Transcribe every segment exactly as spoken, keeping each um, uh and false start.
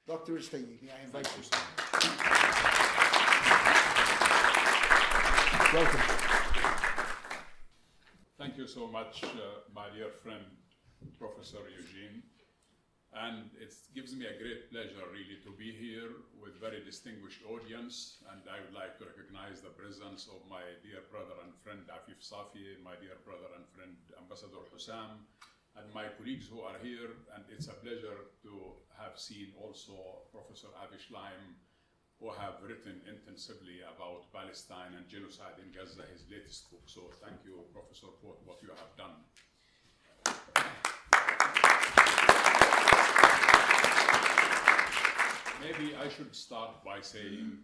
Doctor Estayi, may I invite you? Welcome. Thank you so much, uh, my dear friend, Professor Eugene. And it gives me a great pleasure, really, to be here with very distinguished audience. And I would like to recognize the presence of my dear brother and friend, Afif Safi, my dear brother and friend, Ambassador Hussam, and my colleagues who are here. And it's a pleasure to have seen also Professor Avi Schleim, who have written intensively about Palestine and genocide in Gaza, his latest book. So thank you, Professor, for what you have done. Maybe I should start by saying,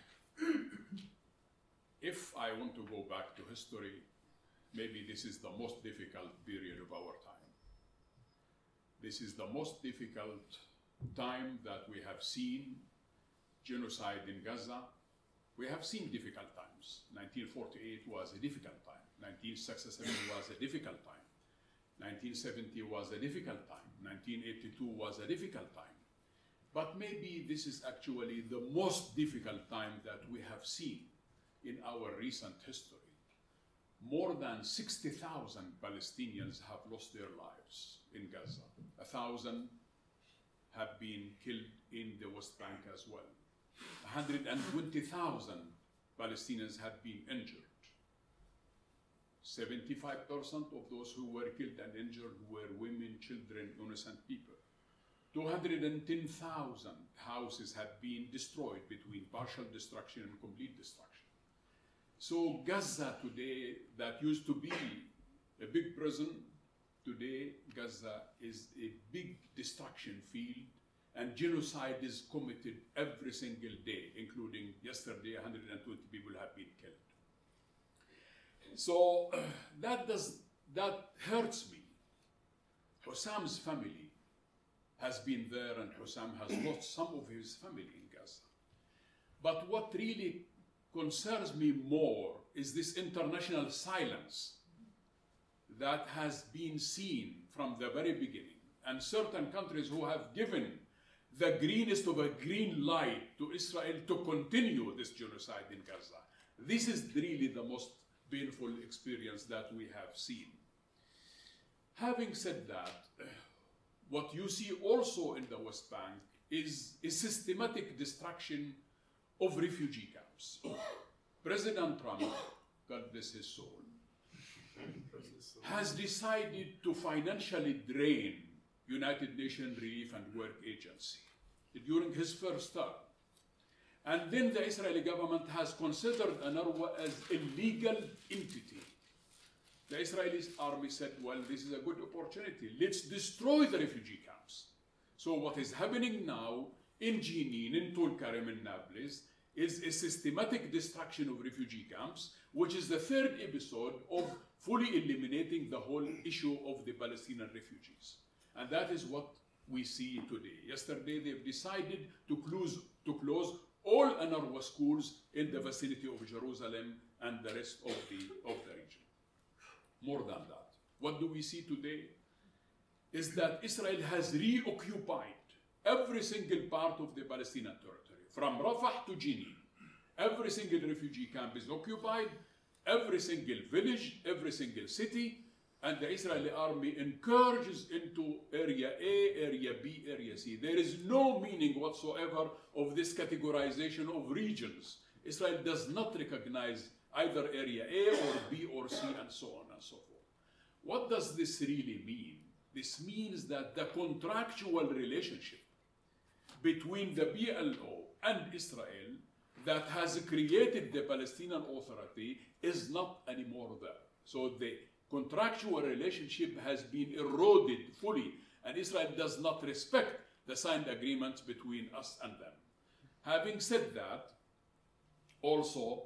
if I want to go back to history, maybe this is the most difficult period of our time. This is the most difficult time that we have seen genocide in Gaza. We have seen difficult times. nineteen forty-eight was a difficult time. nineteen sixty-seven was a difficult time. nineteen seventy was a difficult time. nineteen eighty-two was a difficult time. But maybe this is actually the most difficult time that we have seen in our recent history. More than sixty thousand Palestinians have lost their lives in Gaza. A thousand have been killed in the West Bank as well. one hundred twenty thousand Palestinians have been injured. seventy-five percent of those who were killed and injured were women, children, innocent people. two hundred ten thousand houses have been destroyed between partial destruction and complete destruction. So Gaza today, that used to be a big prison, today Gaza is a big destruction field, and genocide is committed every single day, including yesterday one hundred twenty people have been killed. So uh, that, does, that hurts me. Hussam's family has been there, and Hussam has lost some of his family in Gaza. But what really concerns me more is this international silence that has been seen from the very beginning, and certain countries who have given the greenest of a green light to Israel to continue this genocide in Gaza. This is really the most painful experience that we have seen. Having said that, what you see also in the West Bank is a systematic destruction of refugee camps. President Trump, God bless his soul, has decided to financially drain United Nations Relief and Work Agency during his first term. And then the Israeli government has considered UNRWA as a legal entity. The Israeli army said, well, this is a good opportunity. Let's destroy the refugee camps. So what is happening now in Jenin, in Tulkarem, in Nablus, is a systematic destruction of refugee camps, which is the third episode of fully eliminating the whole issue of the Palestinian refugees. And that is what we see today. Yesterday, they've decided to close, to close all UNRWA schools in the vicinity of Jerusalem and the rest of the, of the region. More than that, what do we see today is that Israel has reoccupied every single part of the Palestinian territory, from Rafah to Jenin. Every single refugee camp is occupied, every single village, every single city, and the Israeli army encourages into area A, area B, area C. There is no meaning whatsoever of this categorization of regions. Israel does not recognize either area A or B or C and so on and so forth. What does this really mean? This means that the contractual relationship between the P L O and Israel that has created the Palestinian Authority is not anymore there. So the contractual relationship has been eroded fully, and Israel does not respect the signed agreements between us and them. Having said that, also,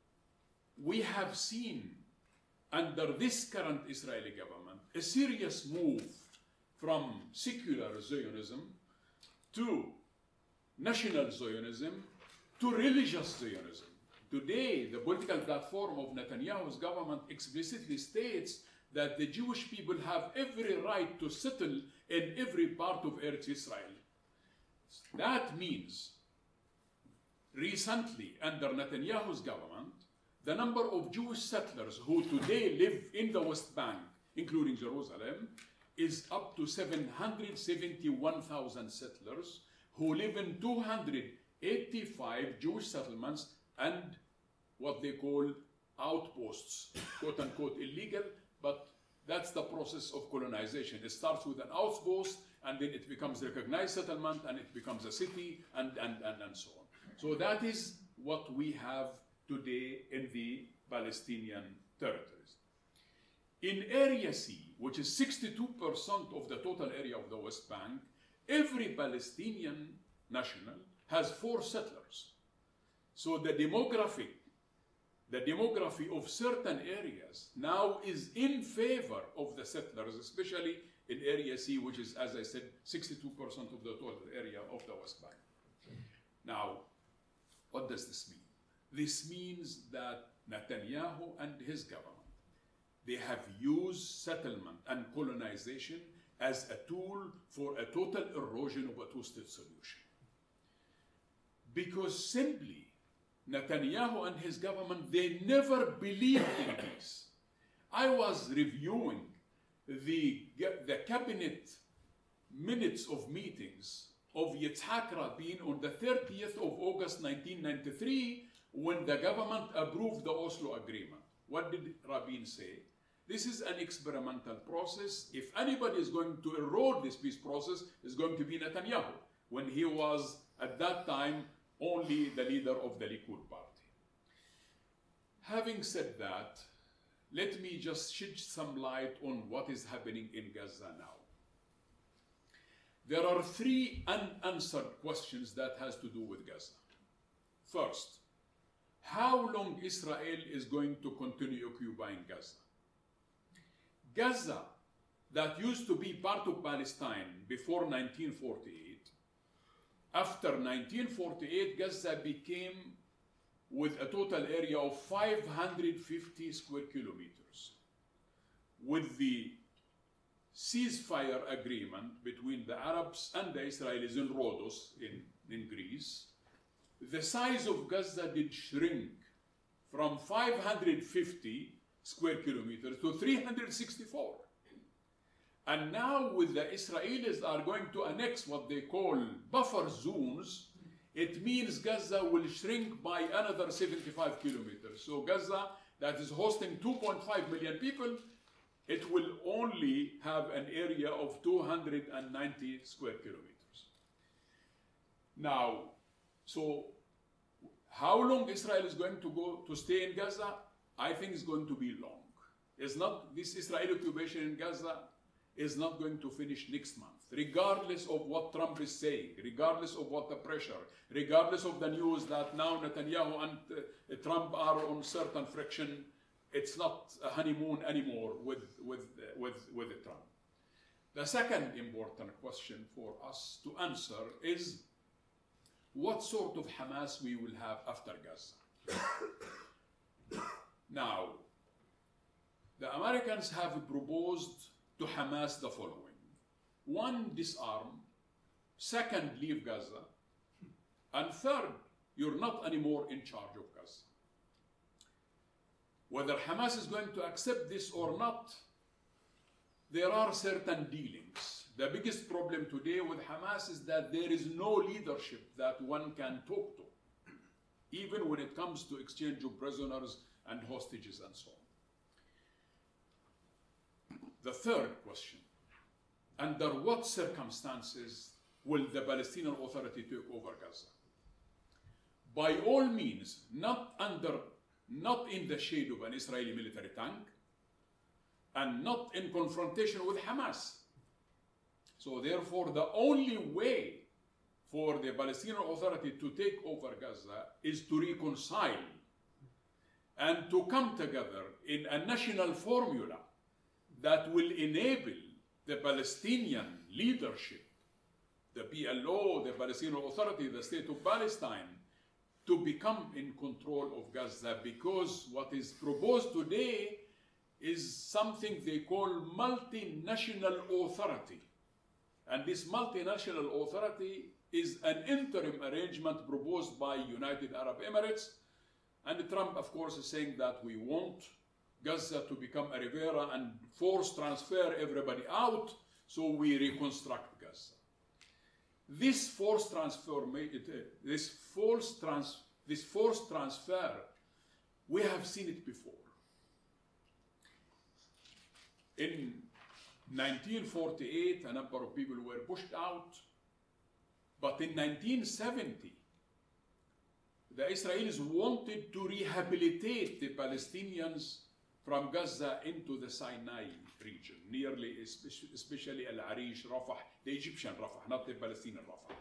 we have seen under this current Israeli government a serious move from secular Zionism to national Zionism to religious Zionism. Today, the political platform of Netanyahu's government explicitly states that the Jewish people have every right to settle in every part of Eretz Israel. That means recently, under Netanyahu's government, the number of Jewish settlers who today live in the West Bank, including Jerusalem, is up to seven hundred seventy-one thousand settlers who live in two hundred eighty-five Jewish settlements and what they call outposts, quote unquote illegal, but that's the process of colonization. It starts with an outpost and then it becomes recognized settlement and it becomes a city and, and, and, and so on. So that is what we have today in the Palestinian territories. In Area C, which is sixty-two percent of the total area of the West Bank, every Palestinian national has four settlers. So the demographic, the demography of certain areas now is in favor of the settlers, especially in Area C, which is, as I said, sixty-two percent of the total area of the West Bank. Now, what does this mean? This means that Netanyahu and his government, they have used settlement and colonization as a tool for a total erosion of a two-state solution. Because simply, Netanyahu and his government, they never believed in peace. I was reviewing the, the cabinet minutes of meetings of Yitzhak Rabin on the thirtieth of August nineteen ninety-three when the government approved the Oslo Agreement. What did Rabin say? This is an experimental process. If anybody is going to erode this peace process, it's going to be Netanyahu, when he was, at that time, only the leader of the Likud party. Having said that, let me just shed some light on what is happening in Gaza now. There are three unanswered questions that has to do with Gaza. First, how long Israel is going to continue occupying Gaza? Gaza, that used to be part of Palestine before nineteen forty-eight, after nineteen forty-eight, Gaza became with a total area of five hundred fifty square kilometers. With the ceasefire agreement between the Arabs and the Israelis in Rhodos, in, in Greece, the size of Gaza did shrink from five hundred fifty square kilometers to three hundred sixty-four. And now with the Israelis are going to annex what they call buffer zones, it means Gaza will shrink by another seventy-five kilometers. So Gaza, that is hosting two point five million people, it will only have an area of two hundred ninety square kilometers. Now, so how long Israel is going to go to stay in Gaza? I think it's going to be long. It's not, this Israeli occupation in Gaza is not going to finish next month, regardless of what Trump is saying, regardless of what the pressure, regardless of the news that now Netanyahu and uh, Trump are on certain friction. It's not a honeymoon anymore with, with, uh, with, with Trump. The second important question for us to answer is what sort of Hamas we will have after Gaza. Now, the Americans have proposed to Hamas the following. One, disarm. Second, leave Gaza. And third, you're not anymore in charge of Gaza. Whether Hamas is going to accept this or not, there are certain dealings. The biggest problem today with Hamas is that there is no leadership that one can talk to, even when it comes to exchange of prisoners and hostages and so on. The third question, under what circumstances will the Palestinian Authority take over Gaza? By all means, not under, not in the shade of an Israeli military tank, and not in confrontation with Hamas. So therefore, the only way for the Palestinian Authority to take over Gaza is to reconcile and to come together in a national formula that will enable the Palestinian leadership, the P L O, the Palestinian Authority, the State of Palestine, to become in control of Gaza, because what is proposed today is something they call multinational authority. And this multinational authority is an interim arrangement proposed by United Arab Emirates. And Trump, of course, is saying that we want Gaza to become a Rivera and force transfer everybody out, so we reconstruct Gaza. This forced transfer, this forced trans, this forced transfer, we have seen it before. In nineteen forty-eight, a number of people were pushed out, but in nineteen seventy, the Israelis wanted to rehabilitate the Palestinians from Gaza into the Sinai region, nearly, especially Al-Arish, Rafah, the Egyptian Rafah, not the Palestinian Rafah.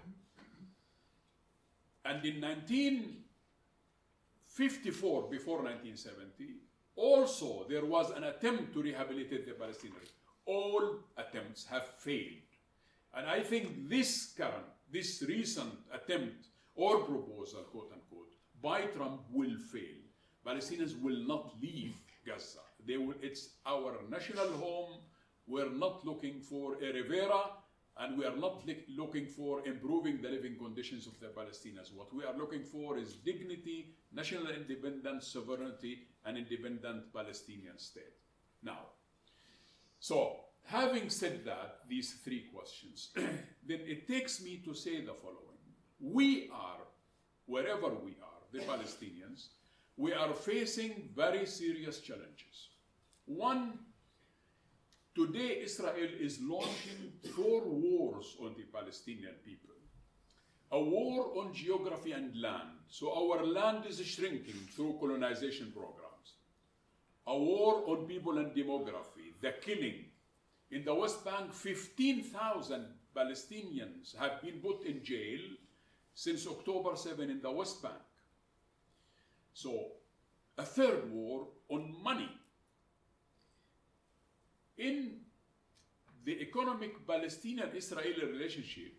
And in nineteen fifty-four, before nineteen seventy, also there was an attempt to rehabilitate the Palestinians. All attempts have failed. And I think this current, this recent attempt or proposal, quote unquote, by Trump will fail. Palestinians will not leave Gaza. They will, it's our national home. We're not looking for a Rivera, and we are not looking for improving the living conditions of the Palestinians. What we are looking for is dignity, national independence, sovereignty, and independent Palestinian state. Now, so having said that, these three questions, then it takes me to say the following. We are, wherever we are, the Palestinians, we are facing very serious challenges. One, today Israel is launching four wars on the Palestinian people. A war on geography and land. So our land is shrinking through colonization programs. A war on people and demography, the killing. In the West Bank, fifteen thousand Palestinians have been put in jail since October seventh in the West Bank. So, a third war on money. In the economic Palestinian-Israeli relationship,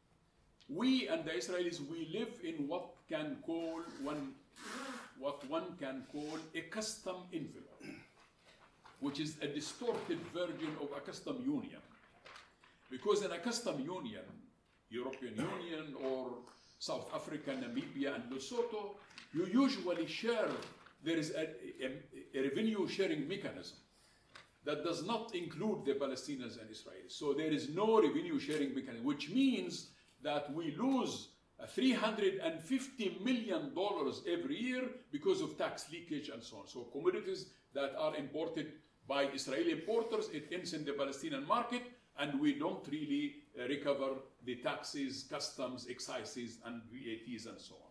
we and the Israelis, we live in what can call one, what one can call a custom envelope, which is a distorted version of a custom union. Because in a custom union, European Union or South Africa, Namibia, and Lesotho, you usually share, there is a, a, a revenue sharing mechanism that does not include the Palestinians and Israelis. So there is no revenue sharing mechanism, which means that we lose three hundred fifty million dollars every year because of tax leakage and so on. So commodities that are imported by Israeli importers, it ends in the Palestinian market, and we don't really uh, recover the taxes, customs, excises, and V A Ts and so on.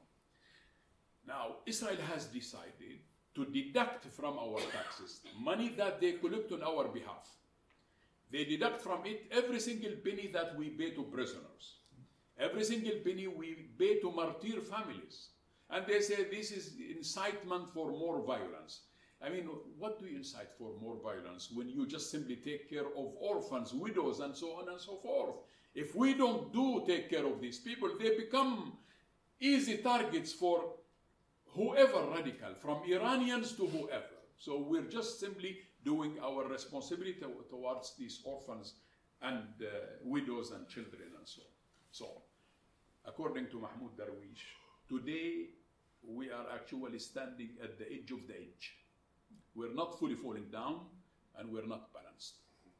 Now, Israel has decided to deduct from our taxes money that they collect on our behalf. They deduct from it every single penny that we pay to prisoners, every single penny we pay to martyr families. And they say this is incitement for more violence. I mean, what do you incite for more violence when you just simply take care of orphans, widows, and so on and so forth? If we don't do take care of these people, they become easy targets for whoever radical, from Iranians to whoever. So we're just simply doing our responsibility towards these orphans and uh, widows and children and so on. So, according to Mahmoud Darwish, today we are actually standing at the edge of the edge. We're not fully falling down, and we're not balanced.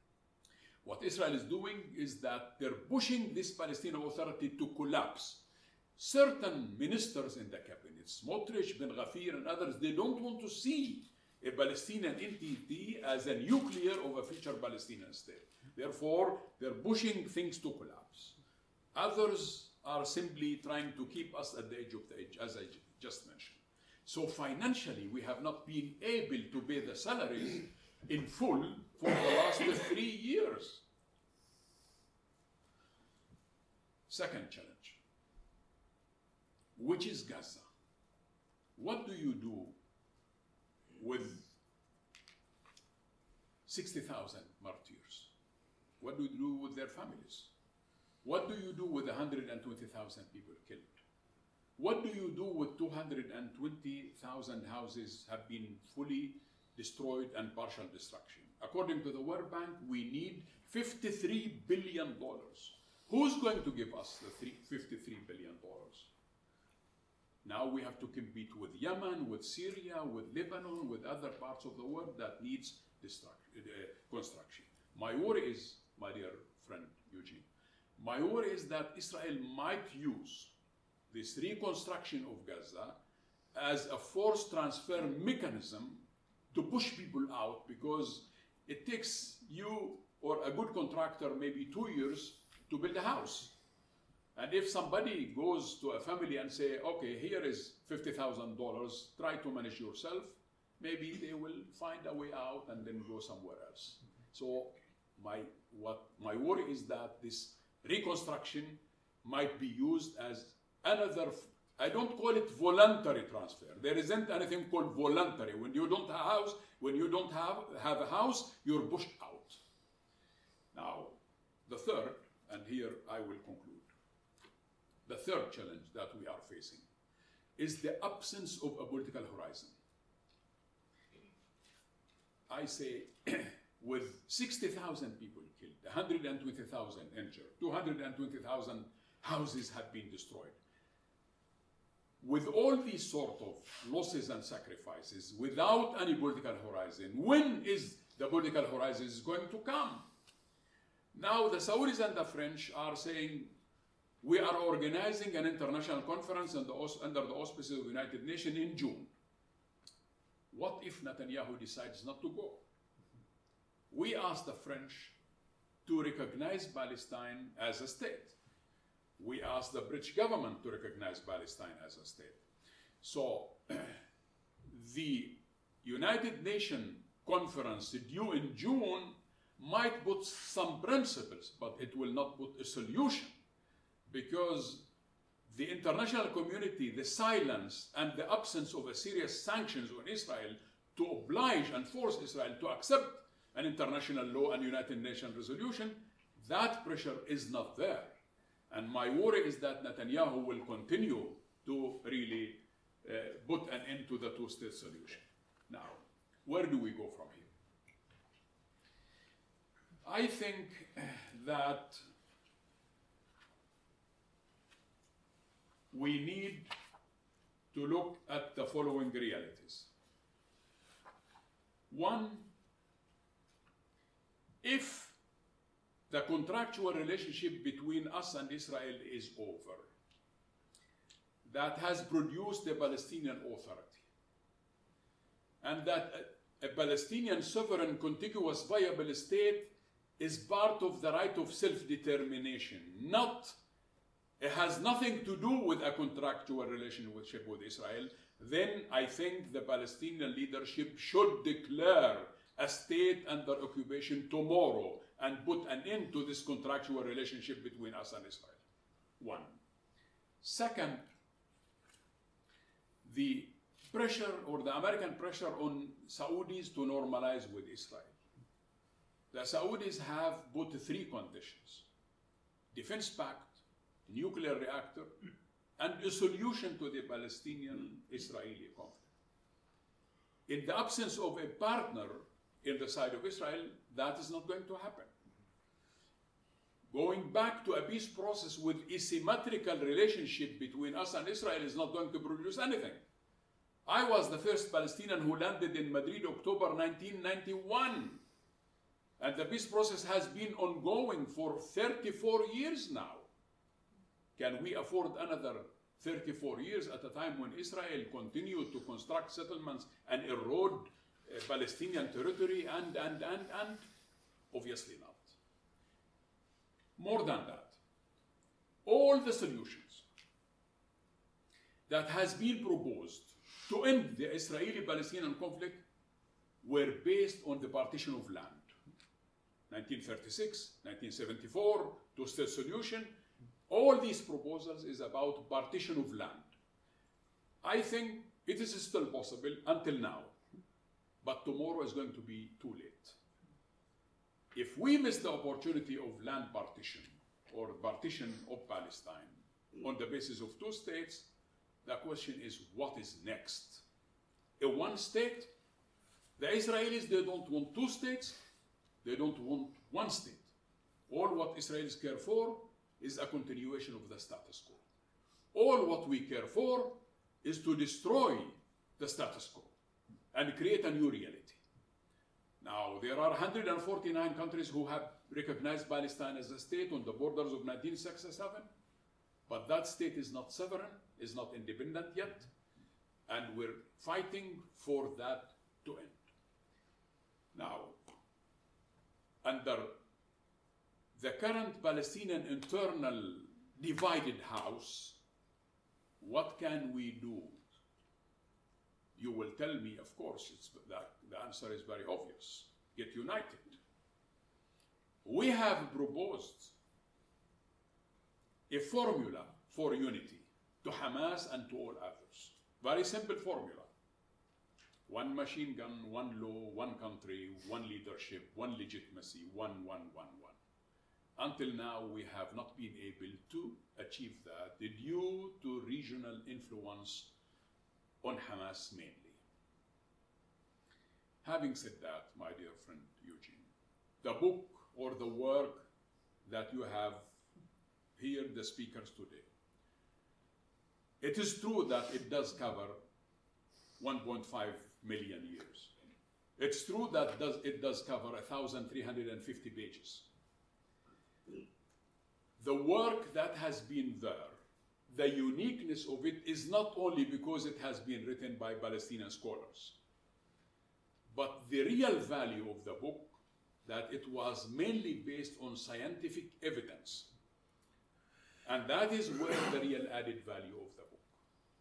What Israel is doing is that they're pushing this Palestinian Authority to collapse. Certain ministers in the cabinet, Smotrich, Ben Gvir, and others, they don't want to see a Palestinian entity as a nuclear of a future Palestinian state. Therefore, they're pushing things to collapse. Others are simply trying to keep us at the edge of the edge, as I just mentioned. So financially, we have not been able to pay the salaries in full for the last three years. Second challenge, which is Gaza. What do you do with sixty thousand martyrs? What do you do with their families? What do you do with one hundred twenty thousand people killed? What do you do with two hundred twenty thousand houses have been fully destroyed and partial destruction? According to the World Bank, we need fifty-three billion dollars Who's going to give us the fifty-three billion dollars? Now we have to compete with Yemen, with Syria, with Lebanon, with other parts of the world that needs destruction, uh, construction. My worry is, my dear friend Eugene, my worry is that Israel might use this reconstruction of Gaza as a forced transfer mechanism to push people out, because it takes you or a good contractor maybe two years to build a house. And if somebody goes to a family and say, okay, here is fifty thousand dollars, try to manage yourself, maybe they will find a way out and then go somewhere else. So my, what, my worry is that this reconstruction might be used as another, I don't call it voluntary transfer. There isn't anything called voluntary. When you don't have a house, when you don't have, have a house, you're pushed out. Now, the third, and here I will conclude, the third challenge that we are facing is the absence of a political horizon. I say, with sixty thousand people killed, one hundred twenty thousand injured, two hundred twenty thousand houses have been destroyed. With all these sort of losses and sacrifices, without any political horizon, when is the political horizon is going to come? Now the Saudis and the French are saying, we are organizing an international conference under the auspices of the United Nations in June. What if Netanyahu decides not to go? We asked the French to recognize Palestine as a state. We asked the British government to recognize Palestine as a state. So the United Nations conference due in June might put some principles, but it will not put a solution, because the international community, the silence and the absence of a serious sanctions on Israel to oblige and force Israel to accept an international law and United Nations resolution, that pressure is not there. And my worry is that Netanyahu will continue to really uh, put an end to the two-state solution. Now, where do we go from here? I think that we need to look at the following realities. One, if the contractual relationship between us and Israel is over, that has produced a Palestinian Authority, and that a, a Palestinian sovereign, contiguous, viable state is part of the right of self-determination, not, it has nothing to do with a contractual relationship with Israel, then I think the Palestinian leadership should declare a state under occupation tomorrow and put an end to this contractual relationship between us and Israel. One. Second, the pressure or the American pressure on Saudis to normalize with Israel. The Saudis have put three conditions: defense pact, nuclear reactor, and a solution to the Palestinian-Israeli conflict. In the absence of a partner in the side of Israel, that is not going to happen. Going back to a peace process with asymmetrical relationship between us and Israel is not going to produce anything. I was the first Palestinian who landed in Madrid October nineteen ninety-one. And the peace process has been ongoing for thirty-four years now. Can we afford another thirty-four years at a time when Israel continued to construct settlements and erode uh, Palestinian territory and, and, and, and? Obviously not. More than that, all the solutions that has been proposed to end the Israeli-Palestinian conflict were based on the partition of land. nineteen thirty-six, nineteen seventy-four, two-state solution. All these proposals is about partition of land. I think it is still possible until now, but tomorrow is going to be too late. If we miss the opportunity of land partition or partition of Palestine on the basis of two states, the question is, what is next? A one state? The Israelis, they don't want two states. They don't want one state. All what Israelis care for is a continuation of the status quo. All what we care for is to destroy the status quo and create a new reality. Now, there are one hundred forty-nine countries who have recognized Palestine as a state on the borders of nineteen sixty-seven, but that state is not sovereign, is not independent yet, and we're fighting for that to end. Now, under the current Palestinian internal divided house, what can we do? You will tell me, of course, it's, that the answer is very obvious. Get united. We have proposed a formula for unity to Hamas and to all others. Very simple formula. One machine gun, one law, one country, one leadership, one legitimacy, one, one, one, one. Until now, we have not been able to achieve that due to regional influence on Hamas mainly. Having said that, my dear friend Eugene, the book or the work that you have here, the speakers today, it is true that it does cover one point five million years. It's true that does, it does cover one thousand three hundred fifty pages. The work that has been there, the uniqueness of it is not only because it has been written by Palestinian scholars, but the real value of the book, that it was mainly based on scientific evidence. And that is where the real added value of the book.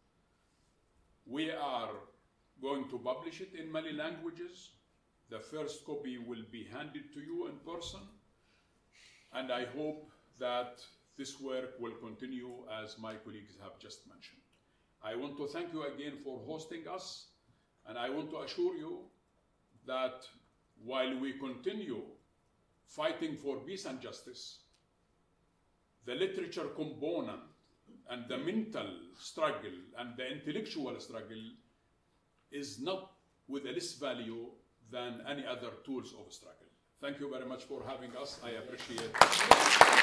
We are going to publish it in many languages. The first copy will be handed to you in person. And I hope that this work will continue as my colleagues have just mentioned. I want to thank you again for hosting us, and I want to assure you that while we continue fighting for peace and justice, the literature component and the mental struggle and the intellectual struggle is not with a less value than any other tools of struggle. Thank you very much for having us. I appreciate it.